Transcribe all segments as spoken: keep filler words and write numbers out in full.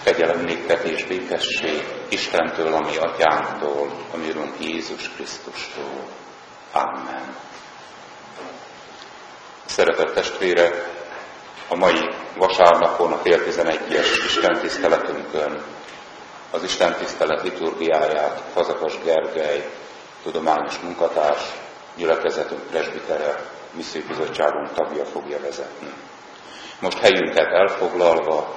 Kegyelem néktek és békesség Istentől, a mi atyánktól, a mi Urunk Jézus Krisztustól. Amen. Szeretett testvérek, a mai vasárnapon, a fél tizenegyes istentiszteletünkön az istentisztelet liturgiáját Fazekas Gergely, tudományos munkatárs, gyülekezetünk presbitere, misszióbizottságunk tagja fogja vezetni. Most helyünket elfoglalva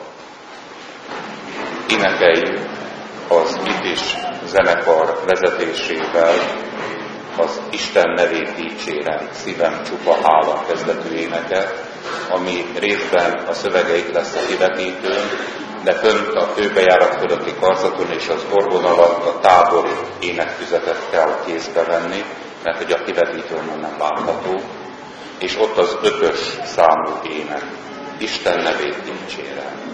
énekeljük az Itis zenekar vezetésével az Isten nevét dicsérem, szívem csupa hála kezdetű éneket, ami részben a szövegeit lesz a kivetítőn, de fönt a főbejárat fölötti karzaton és az orgon alatt a tábori énekfüzetet kell kézbe venni, mert hogy a kivetítőn nem látható, és ott az ötös számú ének, Isten nevét dicsérem.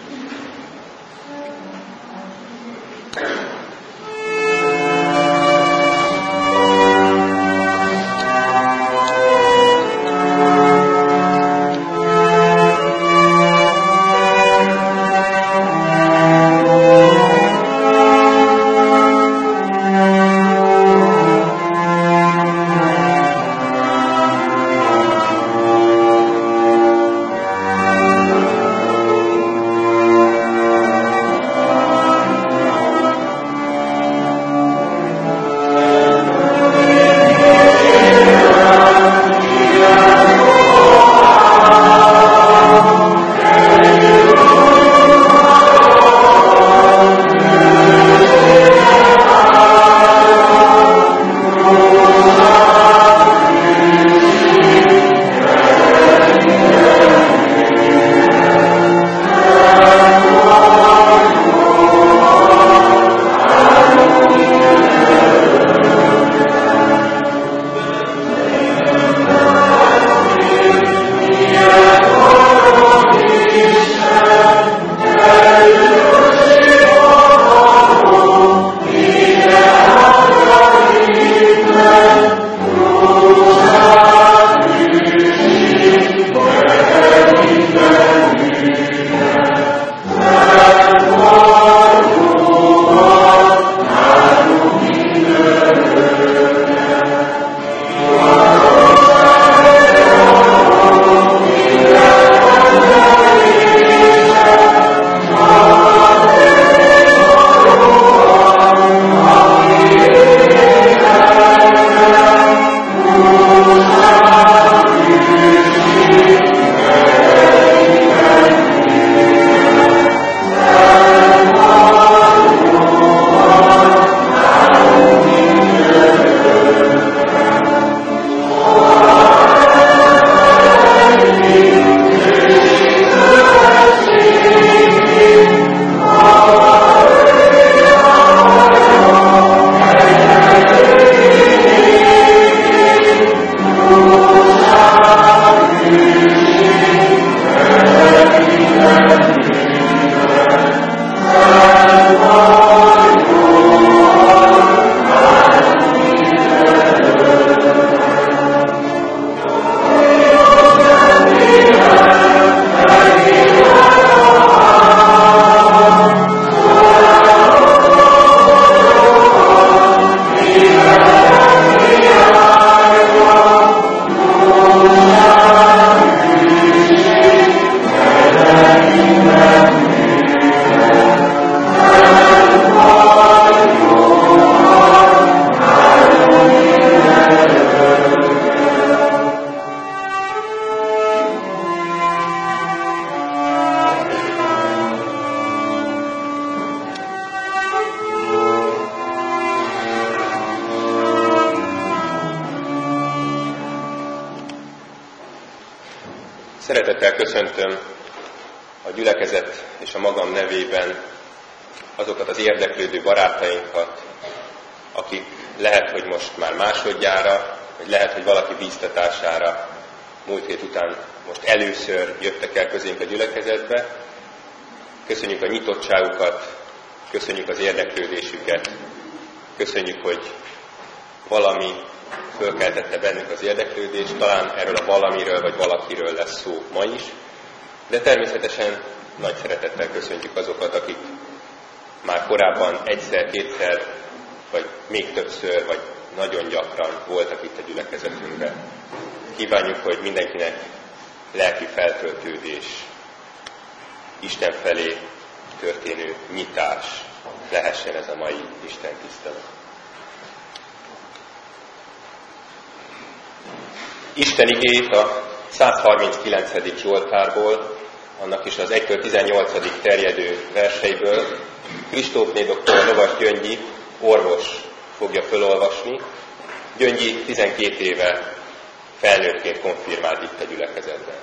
Szeretettel köszöntöm a gyülekezet és a magam nevében azokat az érdeklődő barátainkat, akik lehet, hogy most már másodjára, vagy lehet, hogy valaki bíztatására múlt hét után most először jöttek el közénk a gyülekezetbe. Köszönjük a nyitottságukat, köszönjük az érdeklődésüket, köszönjük, hogy valami fölkeltette bennük az érdeklődést, talán erről a valamiről vagy valakiről lesz szó ma is, de természetesen nagy szeretettel köszöntjük azokat, akik már korábban egyszer, kétszer, vagy még többször, vagy nagyon gyakran voltak itt a gyülekezetünkben. Kívánjuk, hogy mindenkinek lelki feltöltődés, Isten felé történő nyitás lehessen ez a mai Isten tisztelet. Isten igét a százharminckilencedik Zsoltárból, annak is az egytől tizennyolcadikig terjedő verseiből Kristófné doktor Lovas Gyöngyi orvos fogja felolvasni. Gyöngyi tizenkét éve felnőttként konfirmált itt a gyülekezetben.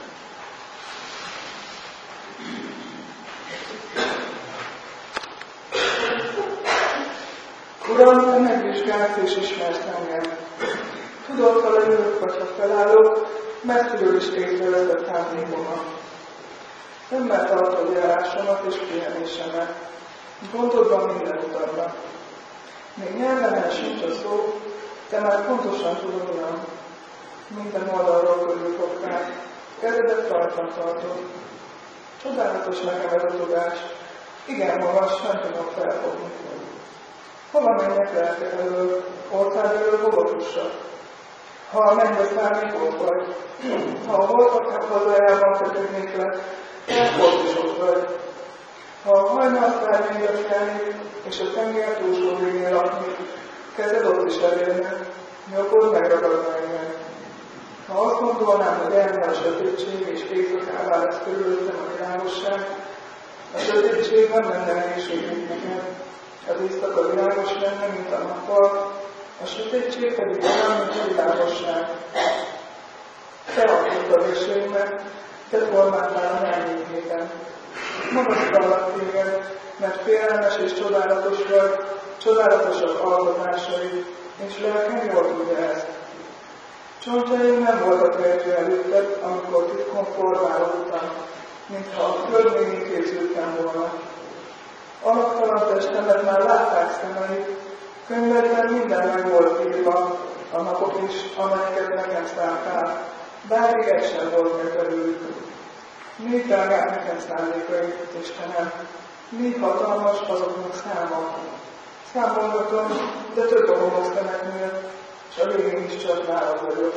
Uram, te megvizsgálsz és ismersz engem. Tudod, ha leülök vagy ha felállok, messziről is észrevetett szándékomat. Szemmel tartod járásomat és pihenésemet. Gondodban minden utamnak. Még nyelven sincs a szó, te már pontosan tudod, Uram. Minden oldalról körülfog rá, kezedet rajtam tartod. Csodálatos nekem ez a tudás. Igen magas, nem tudok felfogni. Hova menjek lelked elől, ország elől hova fussak? Ha a mennybe szállnék, ott vagy. Ha a holtak hazájában feküdnék le, ott is ott vagy. Ha a hajnal szárnyébe kelnék, és a tenger túlsó végén laknék, kezed ott is elérne, nyakod megragadna engem. Ha azt gondolnám, hogy elme a sötétség, és éjszakává lesz körülöttem a világosság, a sötétség nem lenne nehézségünk nekem. Az éjszaka világos lenne, mint a nappal, a sötétség pedig olyan, mint a világosság. Te adtad a véseimet, te formáltál a nyelvénykéten. Magasztallak téged, mert félelmes és csodálatos vagy, csodálatosak alkotásaid, és lelkem jól tudja ezt. Csontjaim nem voltak rejtve előtted, amikor titkon formálódtam, mintha a föld még készültem volna. Alaptalan testemet már látták szemeid, könyvedben minden meg volt írva, a napok is, amelyeket nekem szántál, bár még egy sem volt meg belőlük. Mi drágák nekem szándékaid, Istenem, mi hatalmas azoknak száma. Számolgatom, de több a gonosz szemeknél, és a végén is csak nálad vagyok.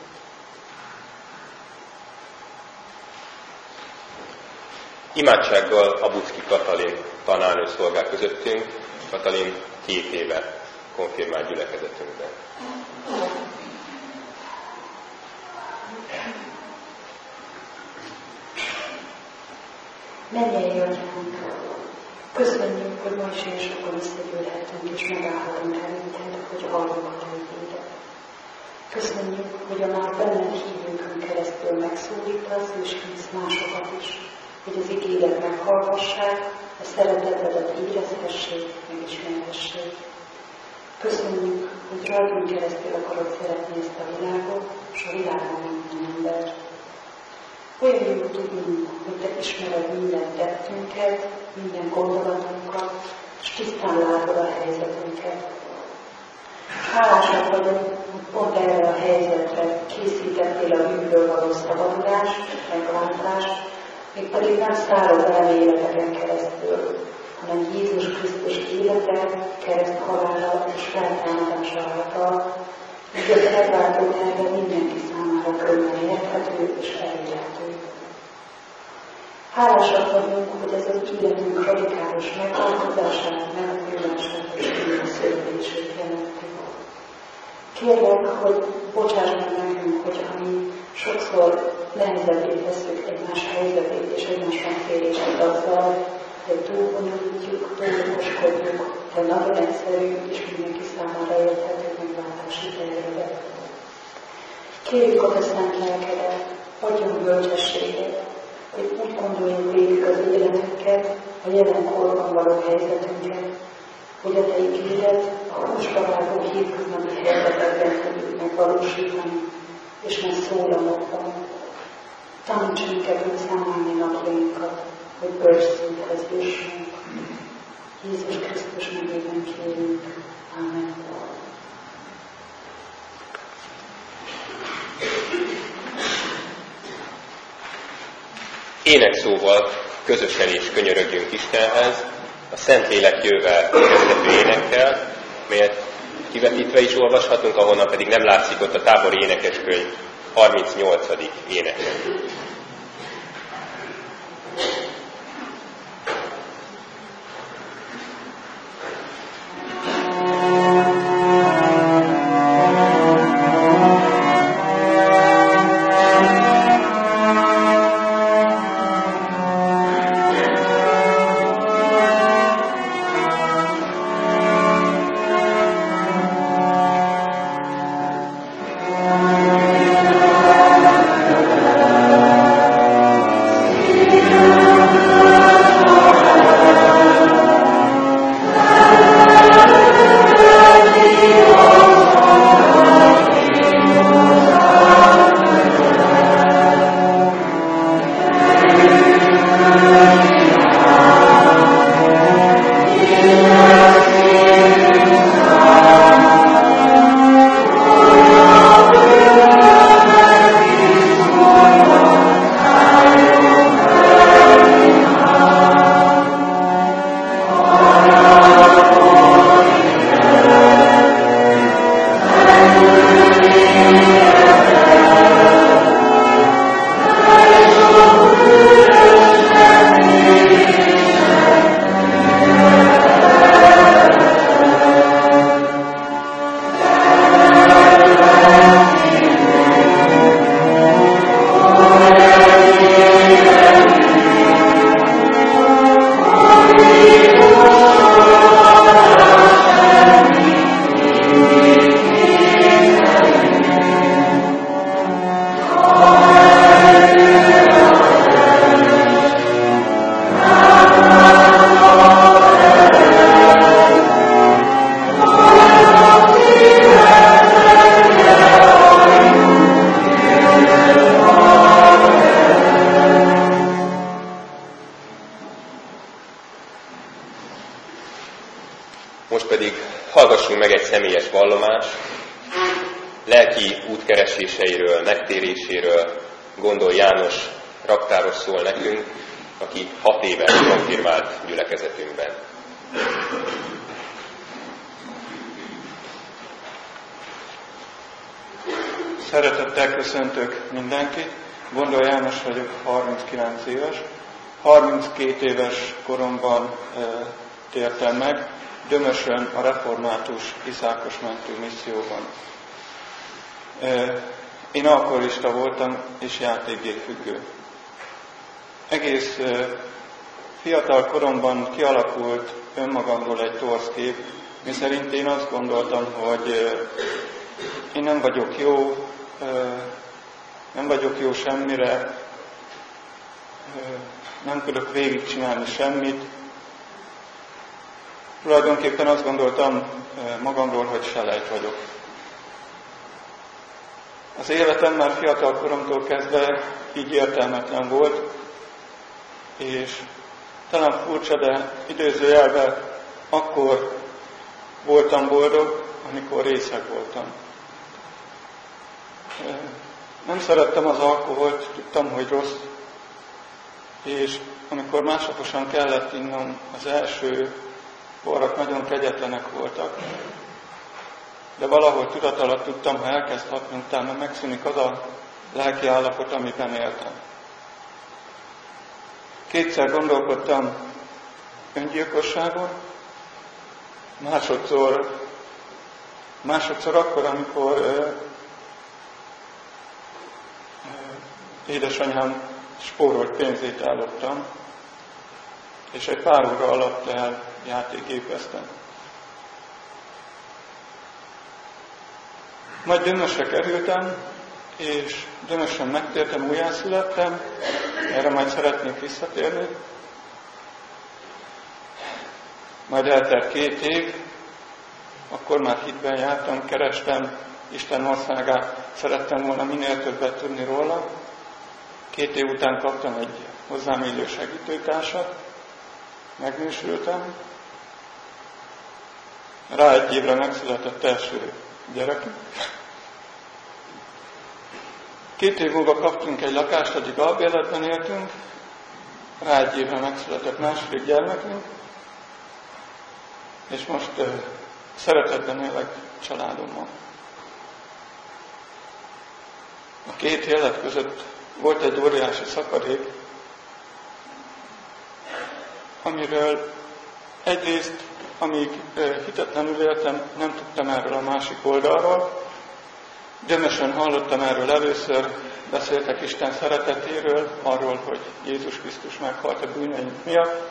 Imádsággal a Buczki Katalin tanárnő szolgál közöttünk. Katalin két éve konfirmált gyülekezetünkben. Mennyei Atyánk, köszönjük, hogy ma is ilyen sokan összegyűlhetünk és megállhatunk előtted, hogy halljuk a Tőkédet. Köszönjük, hogy a már benned hívőnkön keresztül megszólítasz és hívsz másokat is, hogy az igédet meghallgassák, a szeretetedet érezhessék, megismerhessék. Köszönjük, hogy rajtunk keresztül akarod szeretni ezt a világot, és a világon minden embert. Olyan jó tudnunk, hogy te ismered minden tettünket, minden gondolatunkat, és tisztán látod a helyzetünket. Hálásak vagyok, hogy pont erre a helyzetre készítettél a bűnből való szabadulást, megváltást, mégpedig nem száraz elméleteken keresztül, hanem Jézus Krisztus élete, kereszt halála és feltámadása által, így az megváltó terve mindenki számára könnyen érthető és elérhető. Hálásak vagyunk, hogy ez az életünk radikális megváltozását, megújulását és újraszületését jelenti. Kérlek, hogy bocsáss meg nekünk, hogy ami sokszor nehezebbé tesszük egymás helyzetét és egymás megtérését azzal, hogy túlbonyolítjuk, túlokoskodjuk, de nagyon egyszerű és mindenki számára érthető megváltási tervedet. Kérjük a te szent lelkedet, adjon bölcsességet, hogy úgy gondoljuk végig az életünket, a jelenkorban való helyzetünket, hogy a te ígéret a húsbarágó hétköznapi helyzetekben tudjuk megvalósítani, és ne szólamokban. Taníts minket, hogy számolni napjainkat, hogy bölcsszinthez jussunk. Jézus Krisztus nevében kérünk. Amen. Énekszóval közösen is könyörögjünk Istenhez, a Szentlélek jővel kezdető énekkel, melyet kivetítve is olvashatunk, ahonnan pedig nem látszik ott a tábori énekeskönyv harmincnyolcadik éneke. Most pedig hallgassunk meg egy személyes vallomást, lelki útkereséseiről, megtéréséről Gondol János raktáros szól nekünk, aki hat éve konfirmált gyülekezetünkben. Szeretettel köszöntök mindenkit. Gondol János vagyok, harminckilenc éves. harminckét éves koromban e, tértem meg Dömösön a református Iszákos mentő misszióban. E, én alkoholista voltam és játékgépfüggő. Egész e, fiatal koromban kialakult önmagamról egy torz kép, miszerint én azt gondoltam, hogy e, én nem vagyok jó, nem vagyok jó semmire, nem tudok végigcsinálni semmit. Tulajdonképpen azt gondoltam magamról, hogy selejt vagyok. Az életem már fiatal koromtól kezdve így értelmetlen volt, és talán furcsa, de idézőjelben akkor voltam boldog, amikor részeg voltam. Nem szerettem az alkoholt, tudtam, hogy rossz, és amikor másnaposan kellett innom, az első porrak nagyon kegyetlenek voltak. De valahol tudat alatt tudtam, ha elkezd hatni, utána megszűnik az a lelki állapot, amiben éltem. Kétszer gondolkodtam öngyilkosságon, másodszor, másodszor akkor, amikor édesanyám spórolt pénzét elloptam, és egy pár óra alatt el játékgépeztem. Majd Dömösre kerültem, és Dömösön megtértem, újjászülettem, erre majd szeretnék visszatérni. Majd eltelt két év, akkor már hitben jártam, kerestem Isten országát, szerettem volna minél többet tudni róla. Két év után kaptam egy hozzám illő segítőtársat, megnősültem. Rá egy évre megszületett első gyerekünk. Két év múlva kaptunk egy lakást, addig albérletben éltünk, rá egy évre megszületett második gyermekünk, és most uh, szeretetben élek családommal. A két élet között volt egy óriási szakadék, amiről egyrészt, amíg uh, hitetlenül éltem, nem tudtam erről a másik oldalról. Gyömösen hallottam erről először, beszéltek Isten szeretetéről, arról, hogy Jézus Krisztus meghalt a bűneink miatt,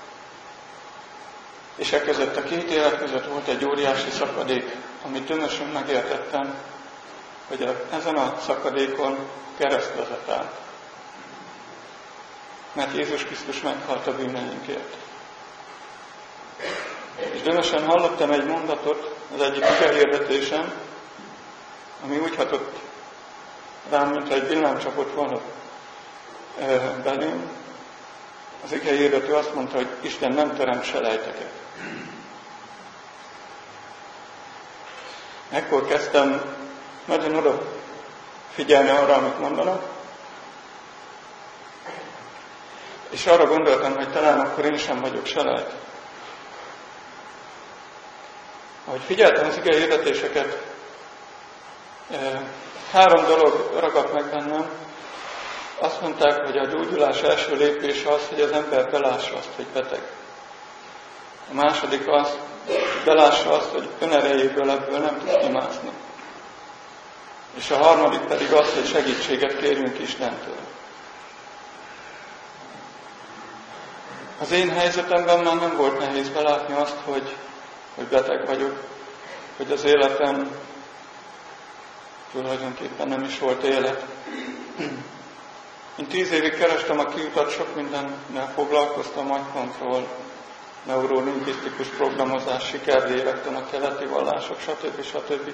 és e között a két élet között volt egy óriási szakadék, amit gyömösen megértettem, hogy a, ezen a szakadékon kereszt vezet át. Mert Jézus Krisztus meghalt a bűneinkért. És gyömösen hallottam egy mondatot az egyik igehirdetésem, ami úgy hatott rám, mintha egy villámcsapot volna belém. Az igehirdető azt mondta, hogy Isten nem teremt selejteket. Ekkor kezdtem nagyon oda figyelni arra, amit mondanak, és arra gondoltam, hogy talán akkor én sem vagyok selejt. Ahogy figyeltem az igehirdetéseket, három dolog ragadt meg bennem. Azt mondták, hogy a gyógyulás első lépése az, hogy az ember belássa azt, hogy beteg. A második az, hogy belássa azt, hogy önerejéből ebből nem tud kimászni. És a harmadik pedig az, hogy segítséget kérjünk Istentől. Az én helyzetemben már nem volt nehéz belátni azt, hogy, hogy beteg vagyok, hogy az életem tulajdonképpen nem is volt élet. Én tíz évig kerestem a kiutat, sok mindennel foglalkoztam, agykontroll, neurolingvisztikus programozás, sikerlélektan, a keleti vallások, stb. stb.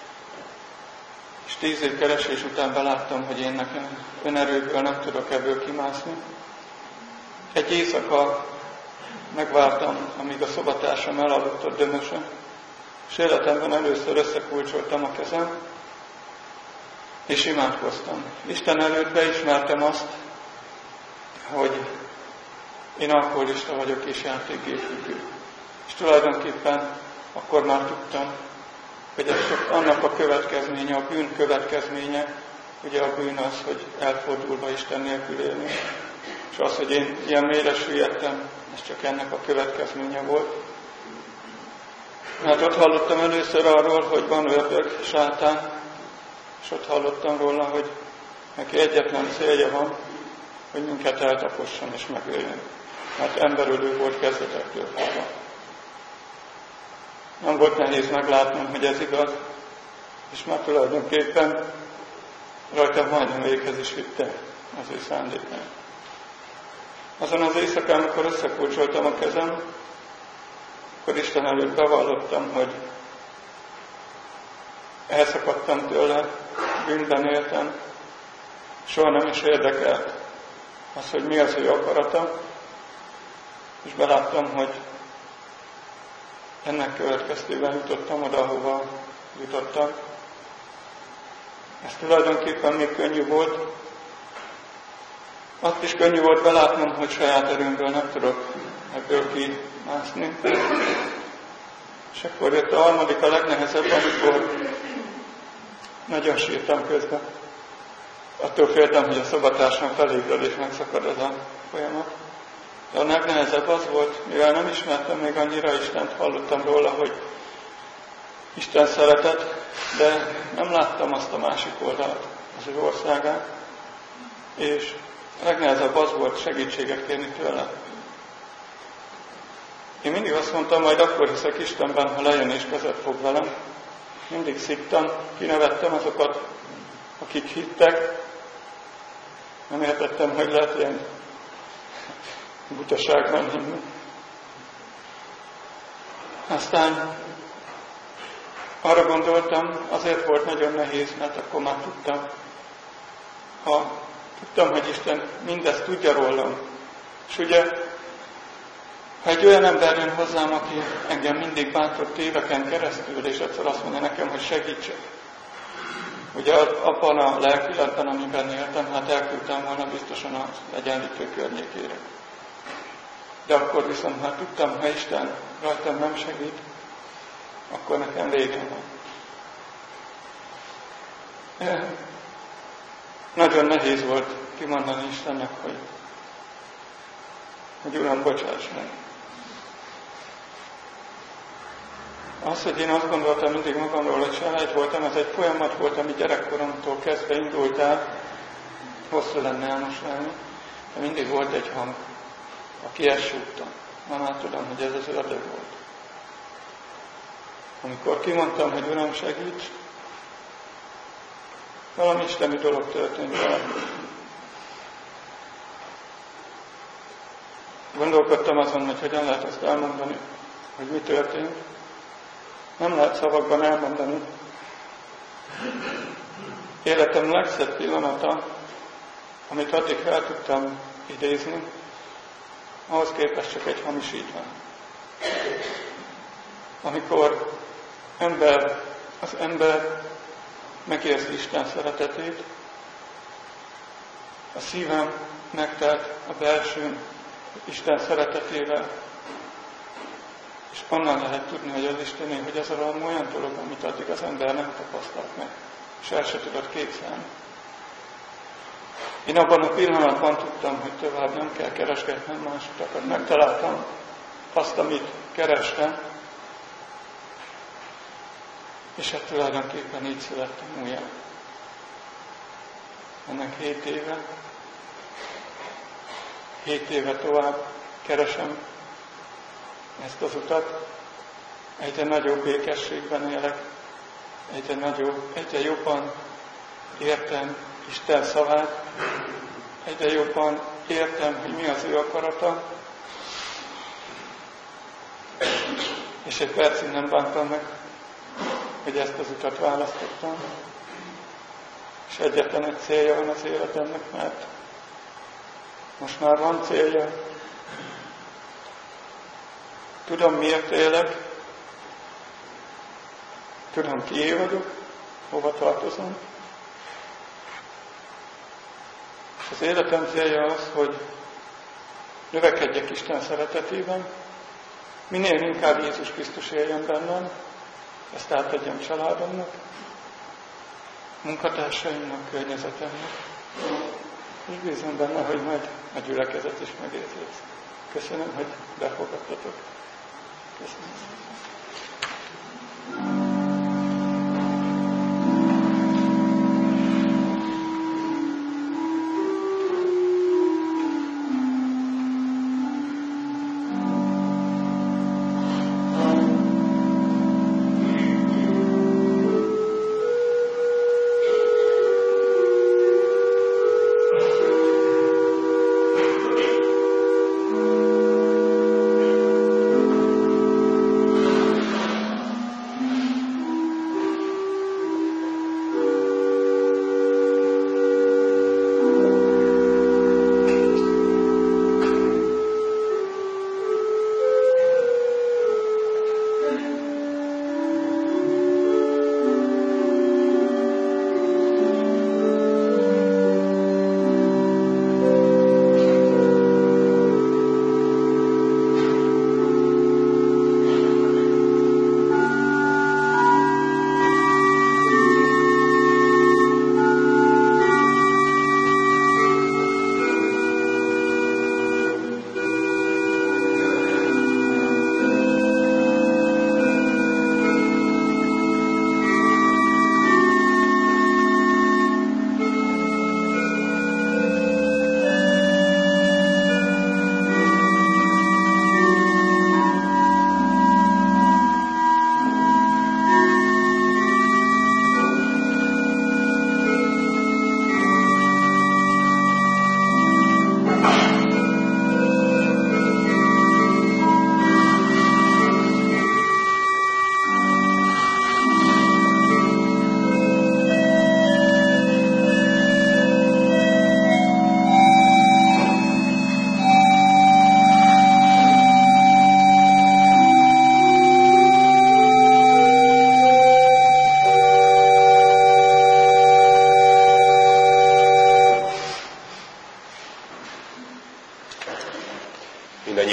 És tíz év keresés után beláttam, hogy én nekem önerőből nem tudok ebből kimászni. Egy éjszaka megvártam, amíg a szobatársam elaludt ott dömösen, és életemben először összekulcsoltam a kezem, és imádkoztam. Isten előtt beismertem azt, hogy én alkoholista vagyok és játékgépfüggő. És tulajdonképpen akkor már tudtam, hogy ez csak annak a következménye, a bűn következménye, ugye a bűn az, hogy elfordulva Isten nélkül élni. És az, hogy én ilyen mélyre süllyedtem, ez csak ennek a következménye volt. Mert ott hallottam először arról, hogy van ördög, sátán, és ott hallottam róla, hogy neki egyetlen célja van, hogy minket eltaposson és megöljön. Mert emberölő volt kezdetektől fogva. Nem volt nehéz meglátnom, hogy ez igaz, és már tulajdonképpen rajtam majdnem véghez is vitte az ő szándékát. Azon az éjszakán, amikor összekulcsoltam a kezem, akkor Isten előtt bevallottam, hogy elszakadtam tőle, bűnben éltem, soha nem is érdekelt az, hogy mi az ő akarata, és beláttam, hogy ennek következtében jutottam oda, ahova jutottam. Ez tulajdonképpen még könnyű volt. Azt is könnyű volt belátnom, hogy saját erőmből nem tudok ebből kimászni. És akkor jött a harmadik, a legnehezebb, amikor nagyon sírtam közben. Attól féltem, hogy a szobatársam felébred és megszakad ez a folyamat. De a legnehezebb az volt, mivel nem ismertem még annyira Istent, hallottam róla, hogy Isten szeretett, de nem láttam azt a másik oldalt, az ő országát. És a legnehezebb az volt segítséget kérni tőle. Én mindig azt mondtam, majd akkor hiszek Istenben, ha lejön és kezet fog velem. Mindig szittam, kinevettem azokat, akik hittek. Nem értettem, hogy lehet ilyen butaságban hinni. Aztán arra gondoltam, azért volt nagyon nehéz, mert akkor már tudtam. Ha tudtam, hogy Isten mindezt tudja rólam. És ugye, ha egy olyan ember jön hozzám, aki engem mindig bántott éveken keresztül, és egyszer azt mondja nekem, hogy segítsek. Ugye abban a lelkületben, amiben éltem, hát elküldtem volna biztosan az egyenlítő környékére. de akkor viszont már tudtam, ha Isten rajtam nem segít, akkor nekem végem van. Nagyon nehéz volt kimondani Istennek, hogy, hogy Uram, bocsáss meg. Az, hogy én azt gondoltam mindig magamról, hogy selejt voltam, ez egy folyamat volt, ami gyerekkoromtól kezdve indult el, hosszú lenne elmosálni, de mindig volt egy hang, aki ezt súgta. Ma már tudom, hogy ez az ördög volt. Amikor kimondtam, hogy Uram, segíts, valami isteni dolog történt velem. Gondolkodtam azon, hogy hogyan lehet azt elmondani, hogy mi történt. Nem lehet szavakban elmondani. Életem legszebb pillanata, amit addig fel tudtam idézni, ahhoz képest csak egy hamisítvány. Amikor ember, az ember megérzi Isten szeretetét, a szívem megtelt a belsőn Isten szeretetével, és onnan lehet tudni, hogy az Istené, hogy ez valami olyan dolog, amit addig az ember nem tapasztalt meg, és el se tudott képzelni. Én abban a pillanatban tudtam, hogy tovább nem kell keresgetnem más utakat. Megtaláltam azt, amit kerestem, és hát tulajdonképpen így születtem újra. Ennek hét éve, hét éve tovább keresem ezt az utat, egyre nagyobb békességben élek, egyre nagyobb, egyre jobban értem Isten szavát, egyre jobban értem, hogy mi az ő akarata, és egy percig nem bántam meg, hogy ezt az utat választottam, és egyetlen egy célja van az életemnek, mert most már van célja. Tudom, miért élek, tudom, kié vagyok, hova tartozom. És az életem célja az, hogy növekedjek Isten szeretetében, minél inkább Jézus Krisztus éljen bennem, ezt átadjam családomnak, munkatársaimnak, környezetemnek, és bízom benne, hogy majd a gyülekezet is megérzi ezt. Köszönöm, hogy befogadtatok. Köszönöm.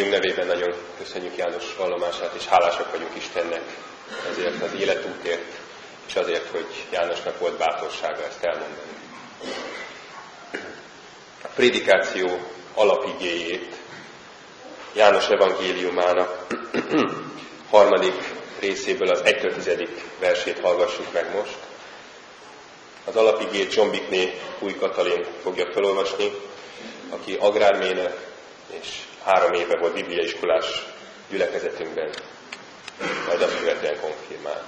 Urunk nevében nagyon köszönjük János vallomását, és hálásak vagyunk Istennek ezért az életútért, és azért, hogy Jánosnak volt bátorsága ezt elmondani. A prédikáció alapigéjét János evangéliumának harmadik részéből az egytől tizedik versét hallgassuk meg most. Az alapigét Zsombikné Új Katalin fogja felolvasni, aki agrármérnök és három éve volt bibliaiskolás gyülekezetünkben, majd azt követően konfirmált.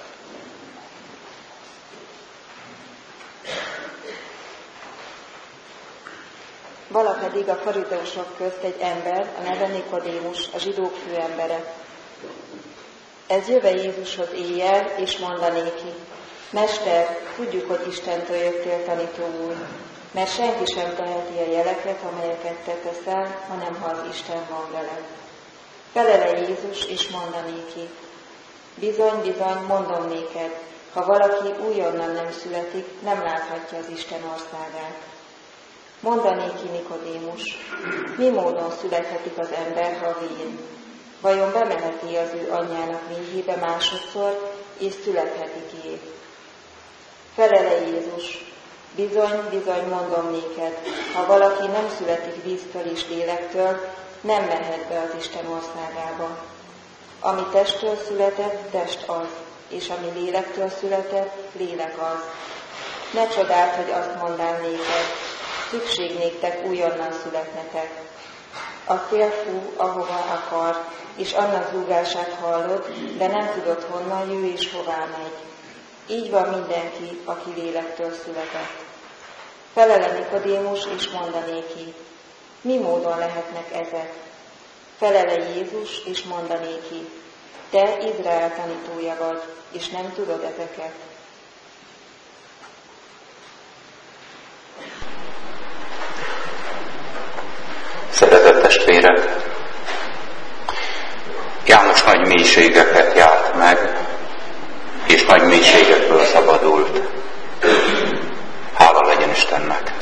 Vala pedig a farizeusok közt egy ember, a neve Nikodémus, a zsidók főembere. Ez jöve Jézushoz éjjel, és mondanéki: Mester, tudjuk, hogy Istentől jöttél, tanító úr, mert senki sem teheti a jeleket, amelyeket te teszel, hanem ha az Isten van veled. Felele Jézus, és mondanéki: Bizony, bizony, mondom néked, ha valaki újonnan nem születik, nem láthatja az Isten országát. Mondanéki Nikodémus: Mi módon születhetik az ember, ha vén? Vajon bemeheti az ő anyjának méhébe másodszor, és születhetik-é? Felele Jézus: Bizony, bizony, mondom néked, ha valaki nem születik víztől és lélektől, nem mehet be az Isten országába. Ami testtől született, test az, és ami lélektől született, lélek az. Ne csodáld, hogy azt mondám néked, szükség néktek újonnan születnetek. A szél fú, ahova akar, és annak zúgását hallod, de nem tudod, honnan jő és hová megy. Így van mindenki, aki lélektől született. Felele Nikodémus, és mondanéki: Mi módon lehetnek ezek? Felele Jézus, és mondanéki: Te Izrael tanítója vagy, és nem tudod ezeket. Szeretett testvérek! János nagy mélységeket járt meg, és nagy mélységekből szabadult. Hála legyen Istennek!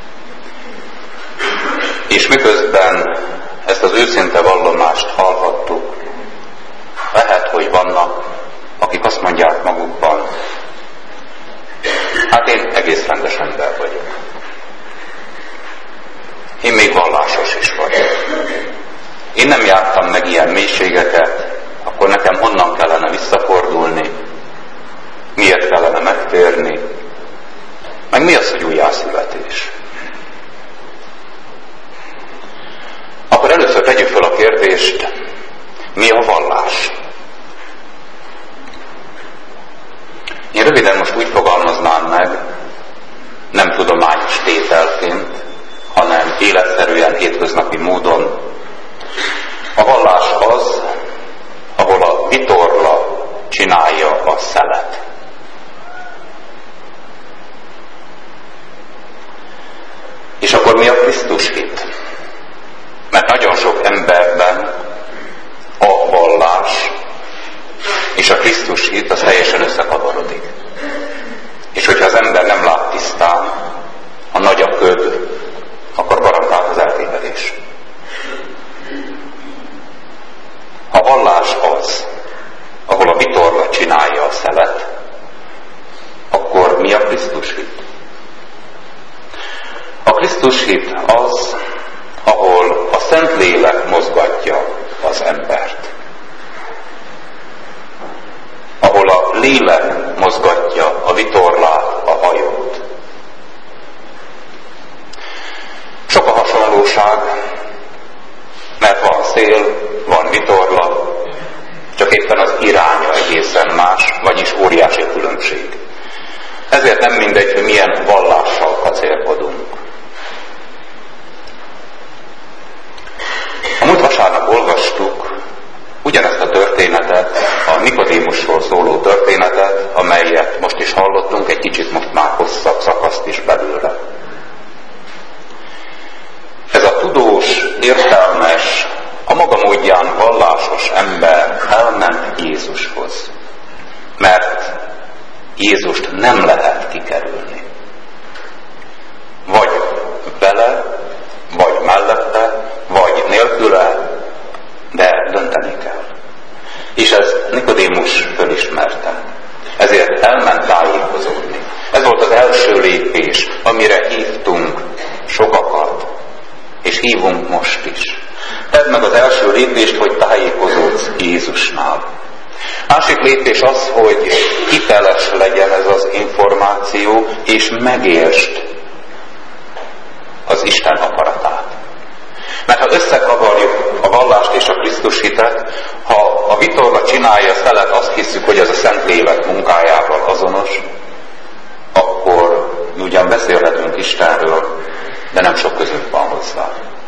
És miközben ezt az őszinte vallomást hallhattuk, lehet, hogy vannak, akik azt mondják magukban: hát én egész rendes ember vagyok. Én még vallásos is vagyok. Én nem jártam meg ilyen mélységeket, akkor nekem honnan kellene visszafordulni? Miért kellene megtérni? Meg mi az, hogy újjászületés? Akkor először tegyük fel a kérdést, mi a vallás? Én röviden most úgy fogalmaznám meg, nem tudományos tételként, hanem életszerűen, hétköznapi módon. A vallás az, ahol a vitorla csinálja a szelet. És akkor mi a Krisztus hit? Mert nagyon sok emberben a vallás és a Krisztus hit az teljesen összekavarodik. És hogyha az ember nem lát tisztán, a nagy a köd, akkor garantált az eltévedés. A vallás az, ahol a vitorla csinálja a szelet, akkor mi a Krisztus hit? A Krisztus hit az, ahol a Szentlélek mozgatja az embert. Ahol a lélek mozgatja a vitorlát, a hajót. Sok a hasonlóság, mert van szél, van vitorla, csak éppen az iránya egészen más, vagyis óriási különbség. Ezért nem mindegy, hogy milyen vallással kacérkodunk. A múlt vasárnap olvastuk ugyanezt a történetet, a Nikodémusról szóló történetet, amelyet most is hallottunk, egy kicsit most már hosszabb szakaszt is belőle. Ez a tudós, értelmes, a maga módján vallásos ember elment Jézushoz, mert Jézust nem lehet kikerülni. Vagy vele, vagy mellette, vagy nélküle, de dönteni kell. És ez Nikodémus fölismerte. Ezért elment tájékozódni. Ez volt az első lépés, amire hívtunk sokakat, és hívunk most is. Tedd meg az első lépést, hogy tájékozódsz Jézusnál. Másik lépés az, hogy hiteles legyen ez az információ, és megértsd az Isten akaratát. Mert ha összekavarjuk a vallást és a Krisztus hitet, ha a vitorla csinálja a szelet, azt hiszük, hogy ez a Szentlélek munkájával azonos, akkor mi ugyan beszélhetünk Istenről, de nem sok közünk van hozzá.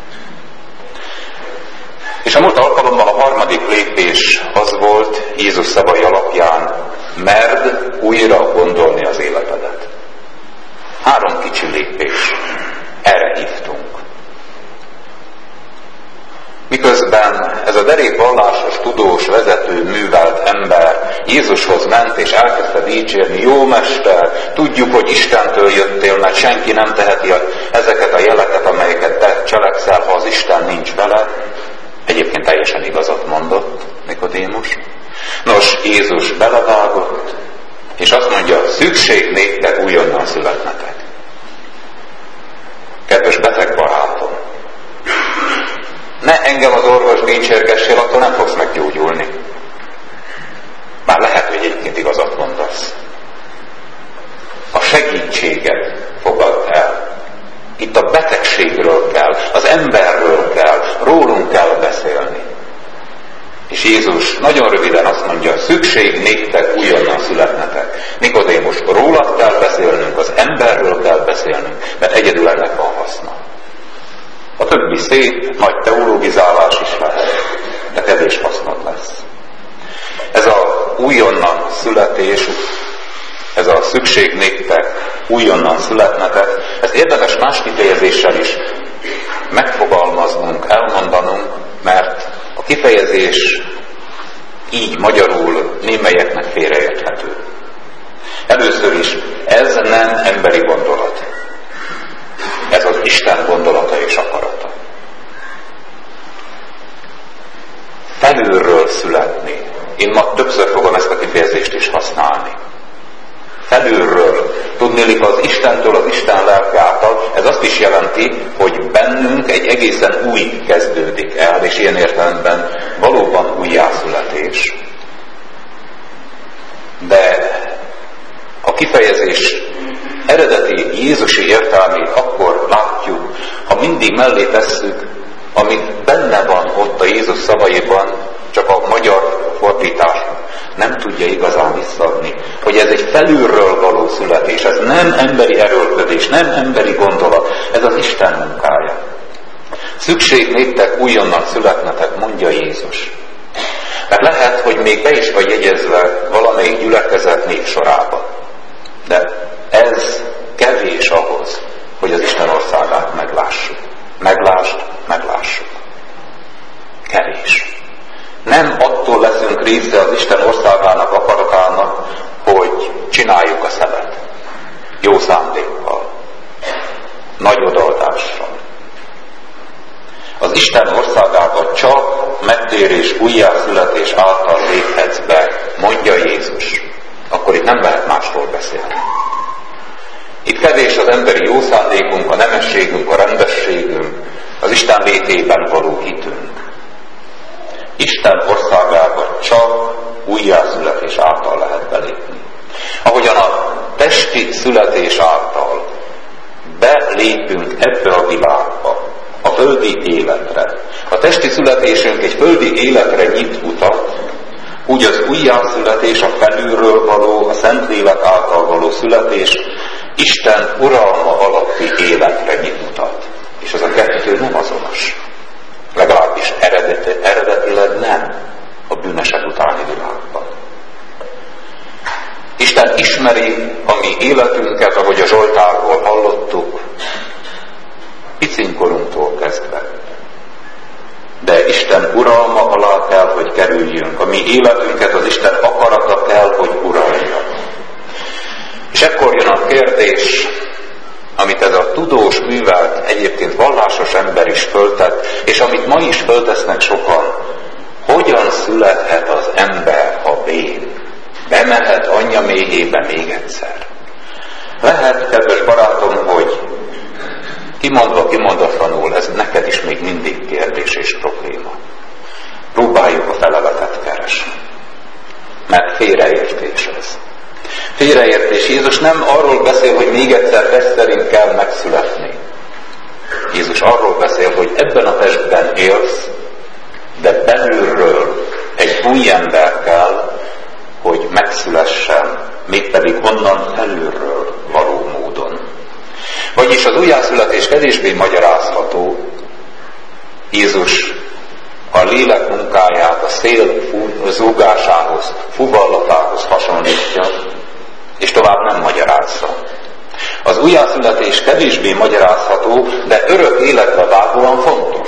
És a múlt alkalommal a harmadik lépés az volt Jézus szavai alapján, merd újra gondolni az életedet. Három kicsi lépés. Erre hívtunk. Miközben ez a derék vallásos, tudós, vezető, művelt ember Jézushoz ment és elkezdte dicsérni, jó mester, tudjuk, hogy Istentől jöttél, mert senki nem teheti ezeket a jeleket, amelyeket te cselekszel, ha az Isten nincs veled. Egyébként teljesen igazat mondott Nikodémus. Nos, Jézus belevágott, és azt mondja, szükség néktek újonnan születnetek. Kedves beteg barátom, ne engem az orvos dicsérgessél, attól nem fogsz meggyógyulni. Már lehet, hogy egyébként igazat mondasz. A segítséget fogadd el. Itt a betegségről kell, az emberről kell, rólunk kell beszélni. És Jézus nagyon röviden azt mondja, szükség néktek újonnan születnetek. Nikodémus, rólad kell beszélnünk, az emberről kell beszélnünk, mert egyedül ennek van haszna. A többi szép, nagy teológizálás is lehet, de kevés hasznod lesz. Ez a újonnan születés, ez a szükség néktek, újonnan születnetek, ezt érdemes más kifejezéssel is megfogalmaznunk, elmondanunk, mert a kifejezés így magyarul némelyeknek félreérthető. Először is, ez nem emberi gondolat. Ez az Isten gondolata és akarata. Felülről születni. Én ma többször fogom ezt a kifejezést is használni. Felülről, tudnélik az Istentől, az Isten lelke által, ez azt is jelenti, hogy bennünk egy egészen új kezdődik el, és ilyen értelemben valóban újjászületés. De a kifejezés eredeti Jézusi értelmét akkor látjuk, ha mindig mellé tesszük, amit benne van ott a Jézus szavaiban, csak a magyar fordítás nem tudja igazán visszaadni, hogy ez egy felülről való születés, ez nem emberi erőlködés, nem emberi gondolat, ez az Isten munkája. Szükség néktek újonnan születnetek, mondja Jézus. Mert lehet, hogy még be is vagy jegyezve valamelyik gyülekezet név sorába. De ez kevés ahhoz, hogy az Isten országát meglássuk. Meglásd, meglássuk. Kevés. Nem attól leszünk része az Isten országának, akaratának, hogy csináljuk a szelet. Jó szándékkal. Nagy odaadással. Az Isten országába csak megtérés, újjászületés által léphetsz be, mondja Jézus. Akkor itt nem lehet másról beszélni. Itt kevés az emberi jó szándékunk, a nemességünk, a rendességünk, az Isten létében való hitünk. Isten országába csak újjászületés által lehet belépni. Ahogyan a testi születés által belépünk ebbe a világba, a földi életre. A testi születésünk egy földi életre nyit utat, úgy az újjászületés, a felülről való, a Szentlélek által való születés Isten uralma alatti életre nyit utat. És ez a kettő nem azonos. Legalábbis eredeti, eredetileg nem a bűneset utáni világban. Isten ismeri a mi életünket, ahogy a Zsoltárból hallottuk, picinkorunktól kezdve. De Isten uralma alá kell, hogy kerüljünk. A mi életünket az Isten akarata kell, hogy uralja. És ekkor jön a kérdés, amit ez a tudós, művelt, egyébként vallásos ember is föltett, és amit ma is föltesznek sokan, hogy születhet az ember, ha vén? Bemehet anyja méhébe még egyszer? Lehet, kedves barátom, hogy kimondva, kimondatlanul ez neked is még mindig kérdés és probléma. Próbáljuk a feleletet keresni. Mert félreértés ez. Félreértés. Jézus nem arról beszél, hogy még egyszer test szerint kell megszületni. Jézus arról beszél, hogy ebben a testben élsz, de belülről egy új ember kell, hogy megszülessen, mégpedig onnan felülről való módon. Vagyis az újjászületés kevésbé magyarázható. Jézus a lélek munkáját a szél zúgásához, fuvallatához hasonlítja, és tovább nem magyarázza. Az újjászületés kevésbé magyarázható, de örök életre vágóan fontos.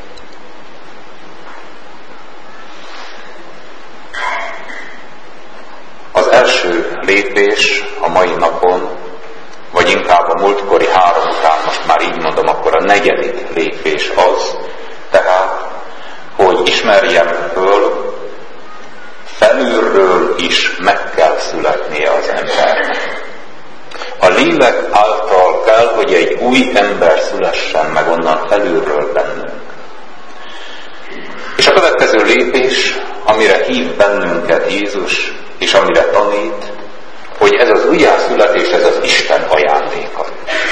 Az első lépés a mai napon, vagy inkább a múltkori három után, most már így mondom, akkor a negyedik lépés az, tehát, hogy ismerjem föl, felülről is meg kell születnie az embernek. A lélek által kell, hogy egy új ember szülessen meg onnan felülről bennünk. És a következő lépés, amire hív bennünket Jézus, és amire tanít, hogy ez az újjászületés, ez az Isten ajándéka.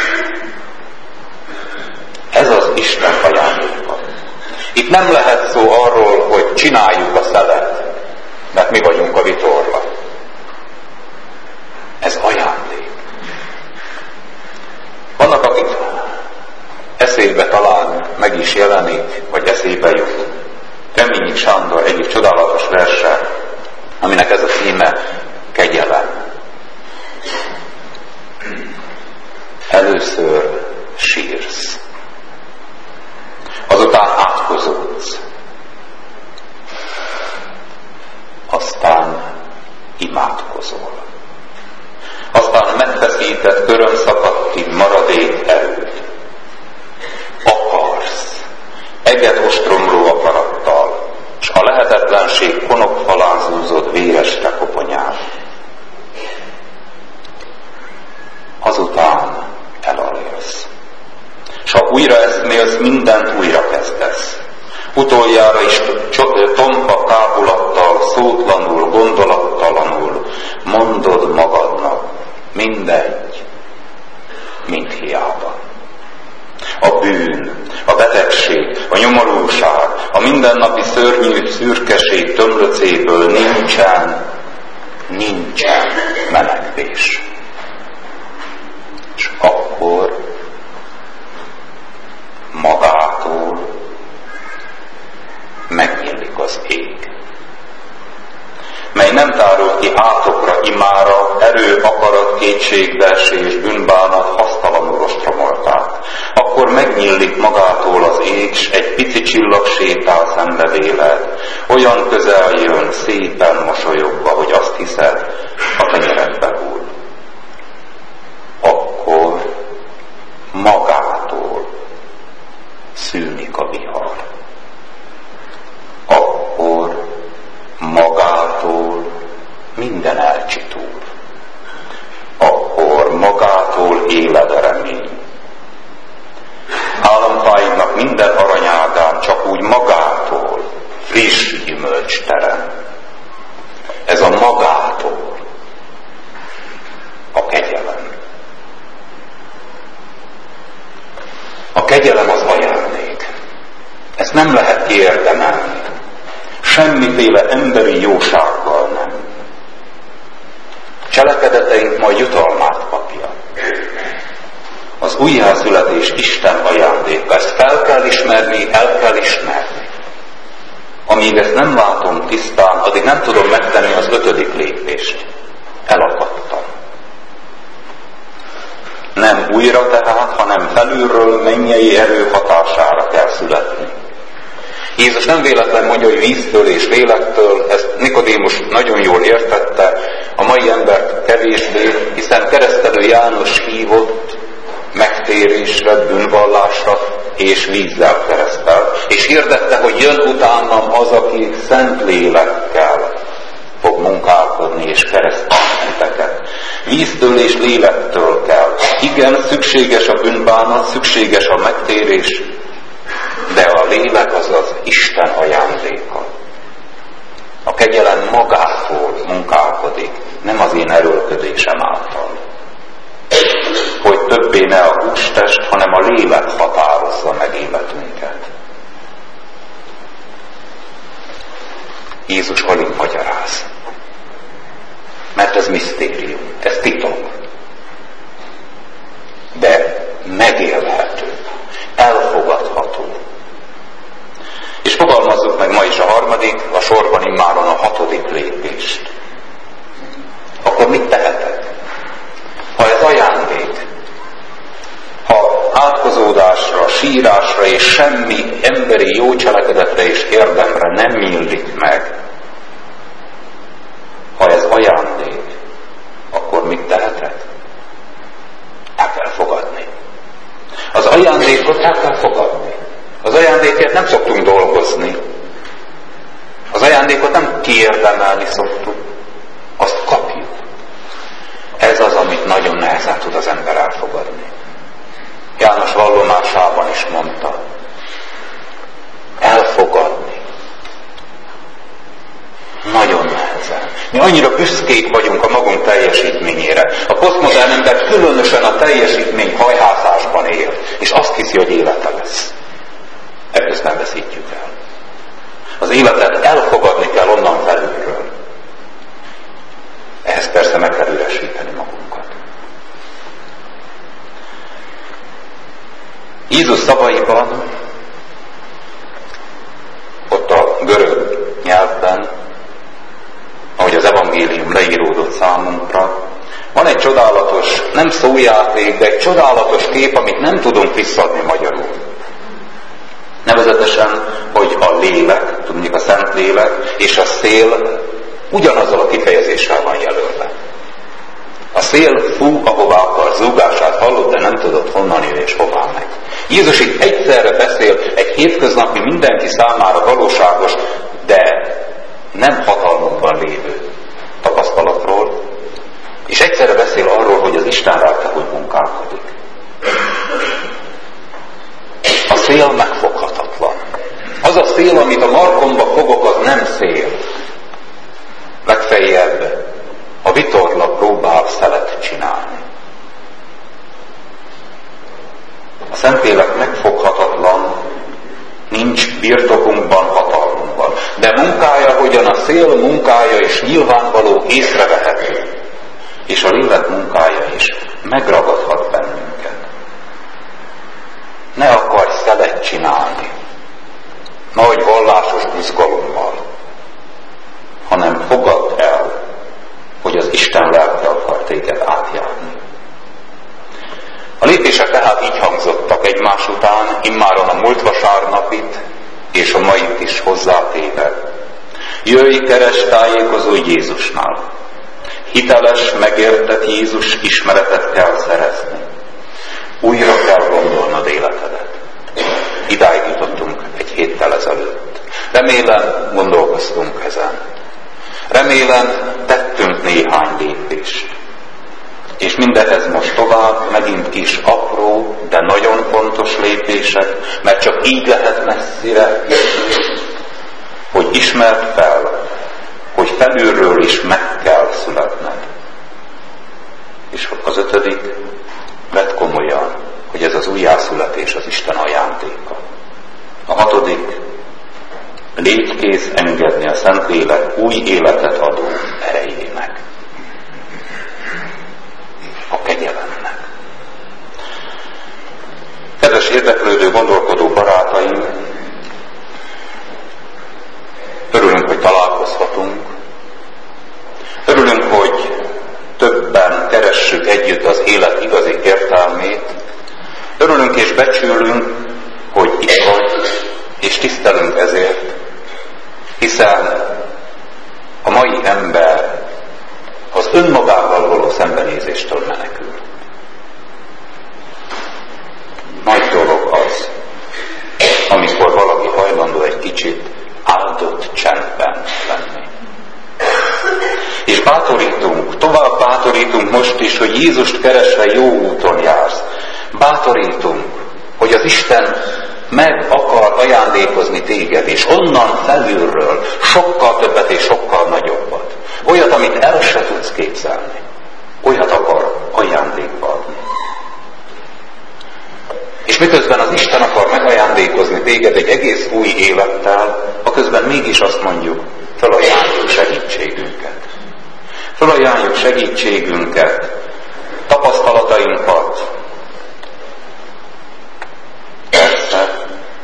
Ez az Isten ajándéka. Itt nem lehet szó arról, hogy csináljuk a szelet, mert mi vagyunk a vitorla. Ez ajándék. Vannak, akik eszébe talán meg is jelenik, vagy eszébe jut. Reményik Sándor egyik csodálatos verse, aminek ez a címe Kegyelem. Először sírsz, azután átkozódsz, aztán imádkozol, aztán megfeszített körömszakadtig maradék erőd. Akarsz, eget ostromló akarattal, s a lehetetlenség konokfalán zúzott véresre koponyát. Azután elalélsz. S ha újra eszmélsz, mindent újra kezdesz. Utoljára is tompa kábulattal, szótlanul, gondolattalanul mondod magadnak, mindegy, mint hiába. A bűn, a betegség, a nyomorúság, a mindennapi szörnyű szürkeség tömlöcéből nincsen, nincsen menekvés. És akkor magától megnyílik az ég, mely nem tárol ki átokra, imára, erő, akarat, kétségbeesés, bűnbánat, hasztalanul ostromolták. Akkor megnyílik magától az ég, s egy pici csillag sétál szembe véled, olyan közel jön, szépen mosolyogva, hogy azt hiszed, a tenyeredbe hull. Akkor magától szűnik a vihar. Akkor magától minden elcsitul. Akkor magától éled a remény. Állampáinknak minden aranyágán csak úgy magától friss gyümölcs terem. Ez a magától a kegyelem. A kegyelem az ajándék. Ezt nem lehet kiérdemelni. Semmiféle emberi jósággal nem. Cselekedeteink majd jutalmát kapja. Az újjászületés Isten ajándéka. Ezt fel kell ismerni, el kell ismerni. Amíg ezt nem látom tisztán, addig nem tudom megtenni az ötödik lépést. Elakadtam. Nem újra tehát, hanem felülről mennyei erő hatására kell születni. Jézus nem véletlen mondja, hogy víztől és lélektől, ezt Nikodémus nagyon jól értette, a mai ember kevésbé, hiszen keresztelő János hívott megtérésre, bűnvallásra és vízzel keresztel. és hirdette, hogy jön utánam az, aki szent lélekkel fog munkálkodni és keresztelni titeket. Víztől és lélektől kell. Igen, szükséges a bűnbánat, szükséges a megtérés, de a lélek az az Isten ajándéka. A kegyelem magától munkálkodik, nem az én erőlködésem által. Hogy többé ne a hústest, hanem a lélek határozza meg életünket. Jézus alig magyaráz. Mert ez misztérium, ez titok. De megélhető, elfogadható. És fogalmazzuk meg ma is a harmadik, a sorban immáron a hatodik lépést. Akkor mit tehetek? Ha ez ajándék, ha átkozódásra, sírásra és semmi emberi jó cselekedetre és érdemre nem illik meg, ha ez ajándék, akkor mit tehetek? El kell fogadni. Az ajándékot el kell fogadni. Az ajándékért nem szoktunk dolgozni. Az ajándékot nem kiérdemelni szoktuk. Azt kapjuk. Ez az, amit nagyon nehezen tud az ember elfogadni. János vallomásában is mondta. Elfogadni. Nagyon nehezen. Mi annyira büszkék vagyunk a magunk teljesítményére. A posztmodern ember különösen a teljesítmény hajhászásban él, és azt hiszi, hogy élete lesz. Ekközben veszítjük el. Az életet elfogadni kell onnan felülről. Ehhez persze meg kell üresíteni magunkat. Jézus szavaiban, ott a görög nyelvben, ahogy az evangélium leíródott számunkra, van egy csodálatos, nem szójáték, de egy csodálatos kép, amit nem tudunk visszaadni magyarul. Nevezetesen, hogy a lélek, tudjuk a szent lélek, és a szél ugyanazzal a kifejezéssel van jelölve. A szél fú, ahová akar, zúgását hallott, de nem tudott honnan jön és hová megy. Jézus itt egyszerre beszél egy hétköznapi, mindenki számára valóságos, de nem hatalmunkban lévő tapasztalatról, és egyszerre beszél arról, hogy az Isten rajta, hogy munkálkodik. A szél megfoghatatlan. Az a szél, amit a markomba fogok, az nem szél. Legfeljebb a vitorla próbál szelet csinálni. A Szentlélek megfoghatatlan, nincs birtokunkban, hatalmunkban. De munkája, hogyan a szél munkája is nyilvánvaló, észrevehető. És a lélek munkája is megragadhat bennünket. Ne akarj szelet csinálni, nagy vallásos buzgalommal, hanem fogadd el, hogy az Isten lelke akar téged átjárni. A lépések tehát így hangzottak egymás után, immáron a múlt vasárnapit és a mait is hozzátéve. Jöjj, keresd, tájékozódj Jézusnál. Hiteles, megértett Jézus ismeretet kell szerezni. Újra kell gondolnod életedet. Idáig jutottunk egy héttel ezelőtt. Remélem, gondolkoztunk ezen. Remélem, tettünk néhány lépést. És mindehez most tovább megint kis apró, de nagyon fontos lépések, mert csak így lehet messzire jutni, hogy ismerd fel, hogy felülről is meg kell születned. És az ötödik, vedd komolyan, hogy ez az újjászületés az Isten ajándéka. A hatodik, légy kész engedni a Szentlélek új életet adó erejének. A kegyelemnek. Kedves érdeklődő, gondolkodó barátaim, örülünk, hogy találkozhatunk. Örülünk, hogy többen keressük együtt az élet igazi értelmét. Örülünk és becsülünk, hogy itt vagy, és tisztelünk ezért, hiszen a mai ember az önmagával való szembenézéstől menekül. Nagy dolog az, amikor valaki hajlandó kicsit áldott csendben lenni. És bátorítunk, tovább bátorítunk most is, hogy Jézust keresve jó úton jársz. Bátorítunk, hogy az Isten meg akar ajándékozni téged, és onnan felülről sokkal többet és sokkal nagyobbat. Olyat, amit el se tudsz képzelni. Olyat akar ajándékba adni. És miközben az Isten akar megajándékozni téged egy egész új élettel, aközben mégis azt mondjuk, felajánljuk segítségünket. Felajánljuk segítségünket, tapasztalatainkat. Persze,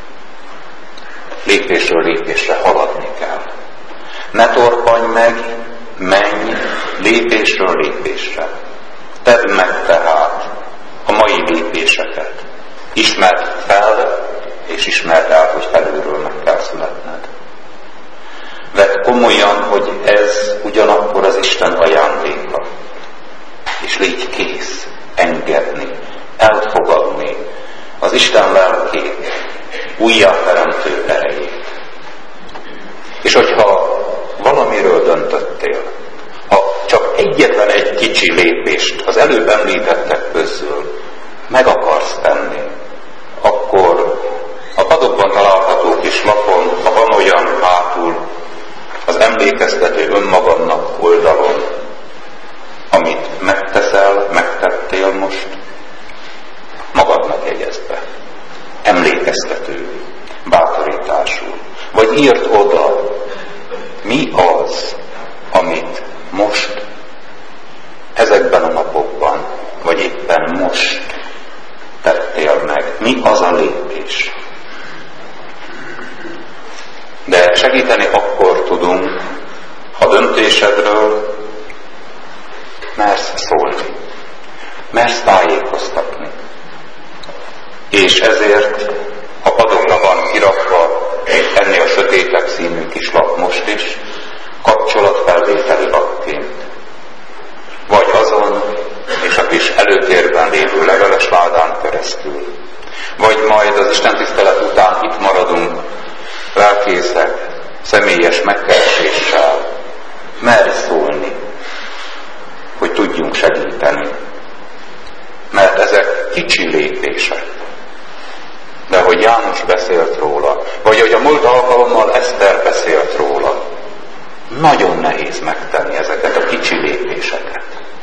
lépésről lépésre haladni kell. Ne torpanj meg, menj lépésről lépésre. Tedd meg tehát a mai lépéseket. Ismerd fel, és ismerd el, hogy felülről meg kell születned. Vedd komolyan, hogy ez ugyanakkor az Isten ajándéka. És légy kész engedni, elfogadni az Isten lelkét, újjáteremtő erejét. És hogyha valamiről döntöttél, ha csak egyetlen egy kicsi lépést az előbb említettek közül meg akarsz tenni, akkor a padokban található kis lapon, ha van olyan hátul, az emlékeztető önmagadnak oldalon, amit megteszel, megtettél most, magadnak jegyezd be. Emlékeztető, bátorításul. Vagy írd oda, mi az, amit most, ezekben a napokban, vagy éppen most tettél meg. Mi az a lépés? De segíteni akkor tudunk, ha döntésedről mersz szólni, mersz tájékoztatni. És ezért a padokra van kirakva ennél a sötétek színű kis lap most is, kapcsolatfelvételi lapként. Vagy azon és a kis előtérben lévő leveles ládán keresztül. Vagy majd az istentisztelet után itt maradunk, lelkészek, személyes megkereséssel. Merj szólni, hogy tudjunk segíteni. Mert ezek kicsi lépések. De hogy János beszélt róla, vagy hogy a múlt alkalommal Eszter beszélt róla, nagyon nehéz megtenni ezeket a kicsi lépéseket.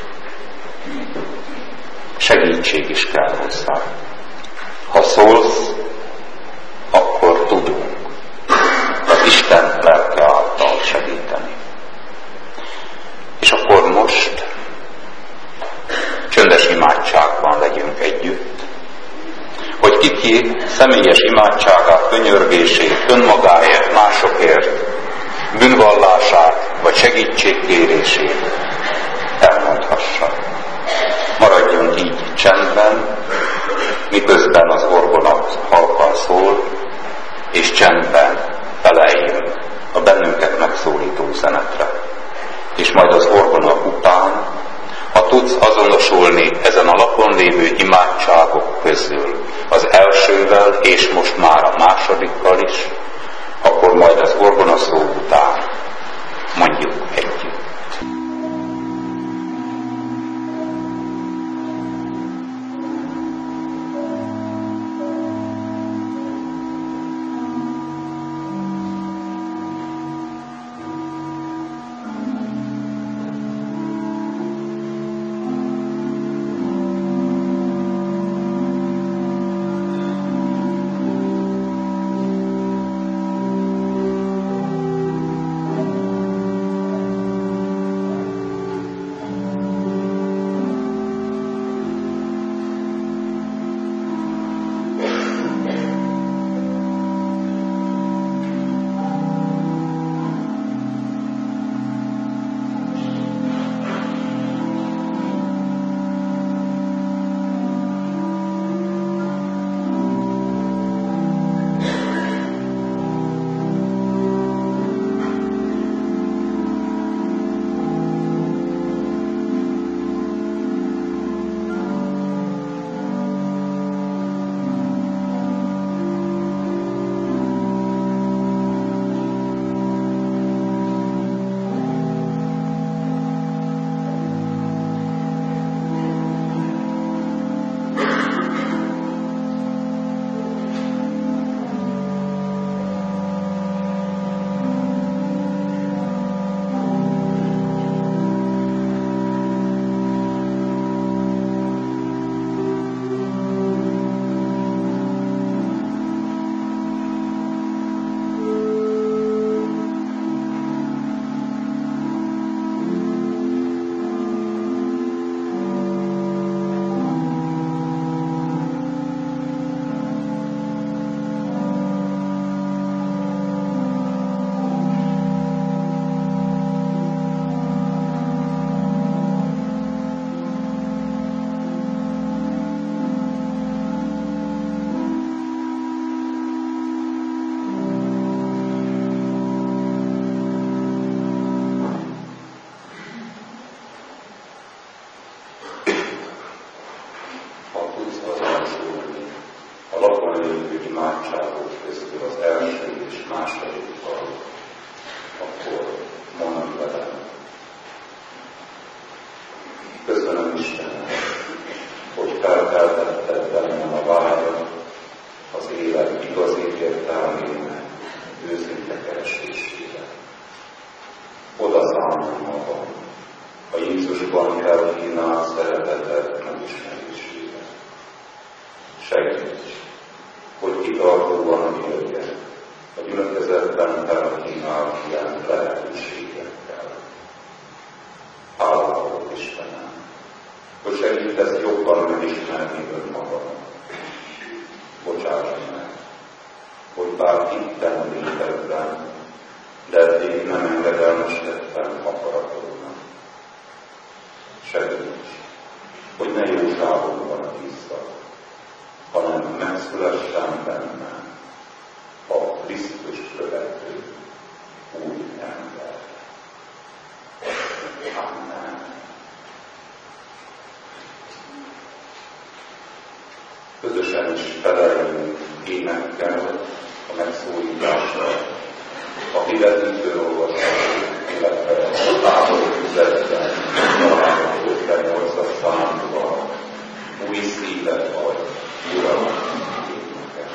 Segítség is kell hozzá. Ha szólsz, akkor tudunk az Isten lelke által segíteni. És akkor most csöndes imádságban legyünk együtt, hogy ki-ki személyes imádságát, könyörgését, önmagáért, másokért, bűnvallását vagy segítségkérését elmondhassa. Maradjunk így csendben, miközben az orgona halkan szól, és csendben feleljünk a bennünket megszólító zenetre. És majd az orgona után, ha tudsz azonosulni ezen a lapon lévő imádságok közül az elsővel, és most már a másodikkal is, akkor majd az orgona szó után mondjuk együtt. találnom magam. A Jézusban kell kínált szeretetet, megismeréséget. Segíts, hogy kitartóan éljen a gyülekezetben felkínált ilyen lehetőségekkel. Hálálok Istenem, hogy segítesz jobban megismerni önmagamat. Bocsáss meg, hogy bár hittem létedben, de eddig nem engedelmeskedtem akaratodnak. Segíts, hogy ne jóságokban bízzak, hanem megszülessen bennem a Krisztus követő új ember. Amen. Közösen is feleljünk énekkel a megszólításra, a hirdetítő olvasásra, illetve a tábor üzetben, a ötvennyolcas számban új szívet ad, Uram, énekel.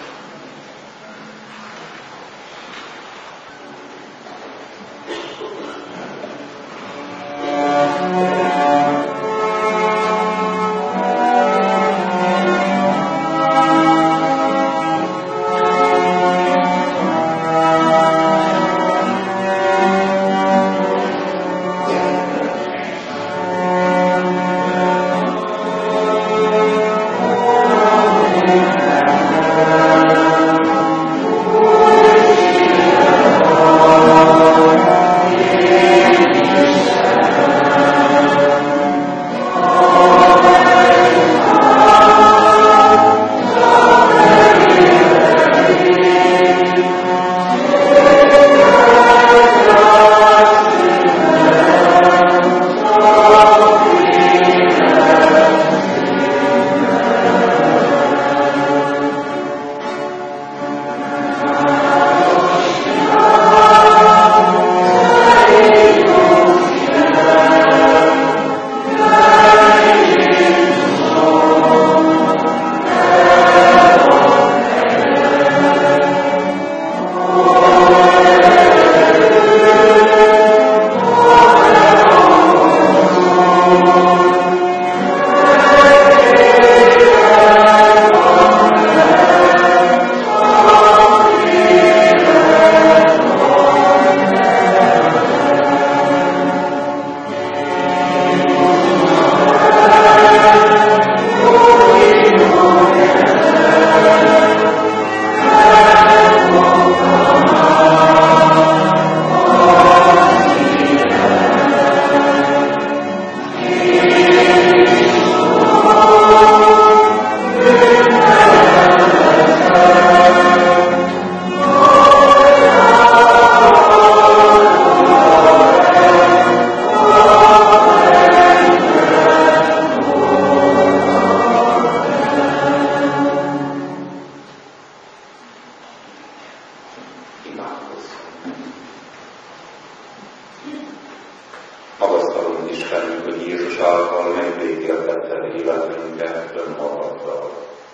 Magasztalunk Istenünk, hogy Jézus által megvégéltetted életünket önmagaddal.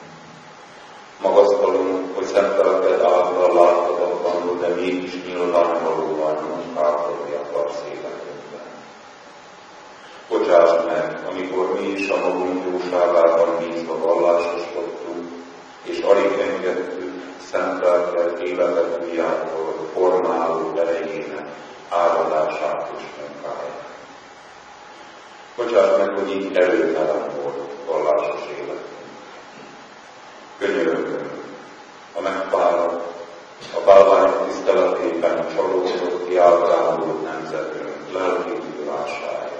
Magasztalunk, hogy szent lelked által láthatatlanul, de mégis nyilvánvalóan munkálkodni akarsz életünkben. Bocsáss meg, amikor mi is a magunk jóságában bízva vallásoskodtunk, és alig engedtük szent lelked életet újjától formáló erejének áradását és munkáját. Bocsáss meg, hogy így erőtelen volt vallásos életünk. Könyörgünk a megfáradt, a bálványok tiszteletében csalódott, kiáltáló nemzetünk lelki indulásáért.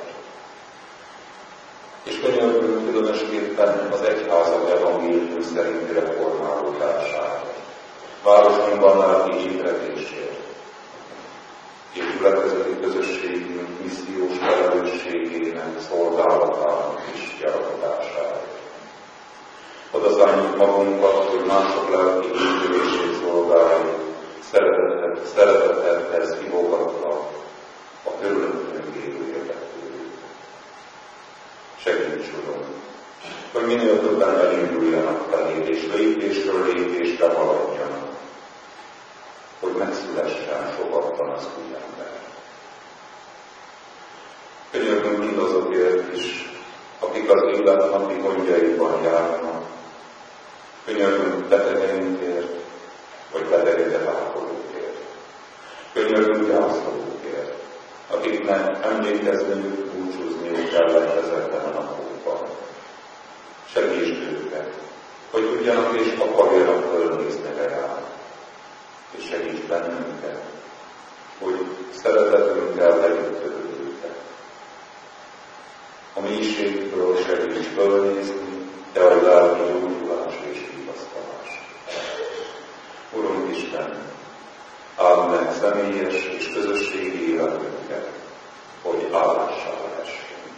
És könyörgünk különösképpen az egyházak evangélium szerinti reformálódásáért, városunkban lelki ébredésért, és gyülekezeti közösségünk missziós felelősségének, szolgálatának is gyarapításáért. Odaszánjuk magunkat, hogy mások lelki épülését szolgáljuk, szeretetet, szeretethez hívogatva a körülöttünk élő érdeklődőt. Segíts, Uram, hogy minél többen elinduljanak feléd, és lépésről lépésre haladjanak, hogy megszülessen sokakban az új ember. mindazokért is, akik az élet napi gondjaiban járnak. Könyörgünk betegeinkért, vagy betegeket ápolókért. Könyörgünk gyászolókért, akiknek emlékezniük, búcsúzniuk kellett ezekben a napokban. Segítsd őket, hogy tudjanak és akarjanak fölnézni reál. És segíts bennünket, hogy szeretetünkkel legyüttöd őket. A mélységből segíts fölnézni, te a lelki gyógyulás és vigasztalás. Urunk Isten, áld meg személyes és közösségi életünket, hogy állással lehessünk.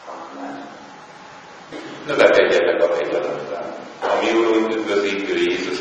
Amen. Növekedjetek a fegyelemben, a mi Urunk üdvözítő Jézus